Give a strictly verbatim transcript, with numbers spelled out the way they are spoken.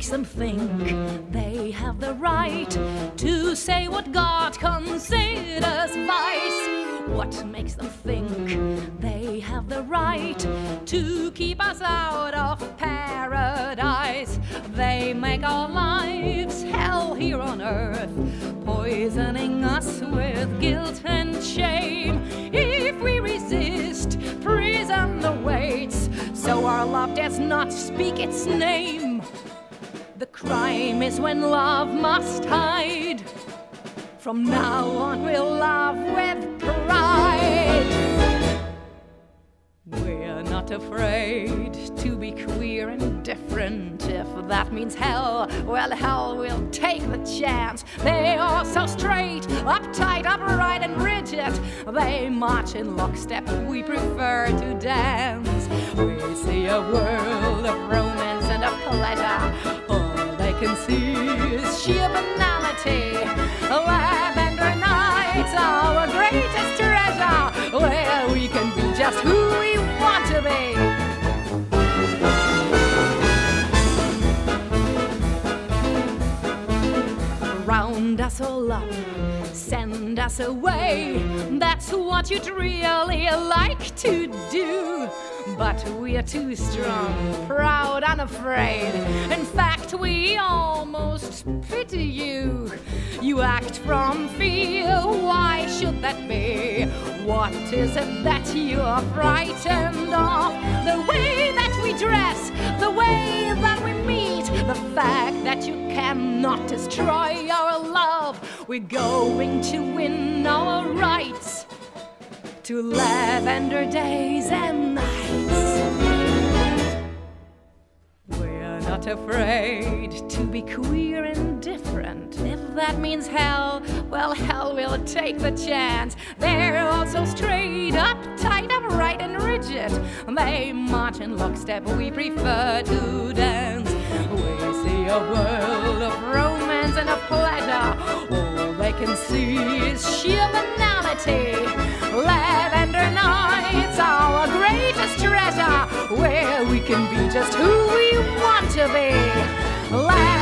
makes them think they have the right to say what God considers vice? What makes them think they have the right to keep us out of paradise? They make our lives hell here on earth, poisoning us with guilt and shame. If we resist, prison awaits, so our love does not speak its name. The crime is when love must hide. From now on we'll love with pride. We're not afraid to be queer and different. If that means hell, well, hell will take the chance. They are so straight, uptight, upright and rigid. They march in lockstep, we prefer to dance. We see a world of romance and of pleasure. All they can see is sheer banality. Lavender nights, our greatest treasure, where we can be just who we want to be. Round us all up, send us away. That's what you'd really like to do. But we're too strong, proud, unafraid. In fact, we almost pity you. You act from fear, why should that be? What is it that you're frightened of? The way that we dress, the way that we meet, the fact that you cannot destroy our love. We're going to win our rights to lavender days and nights. We're not afraid to be queer and different. If that means hell, well, hell will take the chance. They're also straight, uptight, upright and rigid. They march in lockstep, we prefer to dance. We see a world of romance and of pleasure. All they can see is sheer banality. Lavender nights, our greatest treasure, where we can be just who we want to be. La